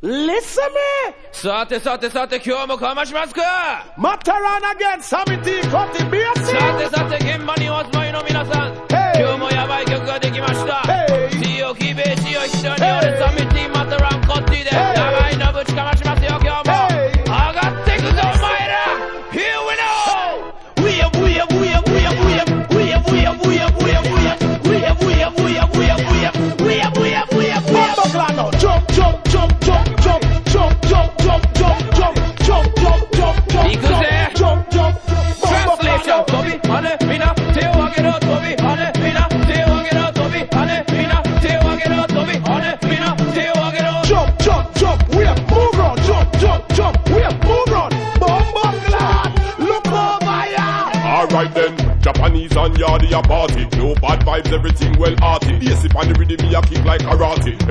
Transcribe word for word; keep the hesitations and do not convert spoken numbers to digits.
Listen me. さてさてさて今日もかましますか。 マタランアゲンサミティコティビアシ。 さてさて現場にお住まいの皆さん、 Hey. 今日もヤバい曲ができました。 Hey. シーオーキーベーシーを一緒に俺サミティマタランコッティでヤバいのぶちかましますよ今日も。 Hey. 上がってくぞお前ら。Here we go. We are we are we are we are we are we are we are we are we are we are we are we are we are we are we are we are we are we are we are Bambaglano. Jump jump jump jump jump jump jump jump jump jump jump jump jump jump 行くぜ。 jump jump Translation 飛び跳ねみんな手を上げろ飛び跳ねみんな手を上げろ飛び跳ねみんな手を上げろ飛び跳ねみんな手を上げろ jump jump jump we are move on jump jump jump we are move on Bambaglano. Look over here. Alright then, Japanese and Yardi a party. No bad vibes, everything well arty. Yes, if on the rhythm me a kick like karate.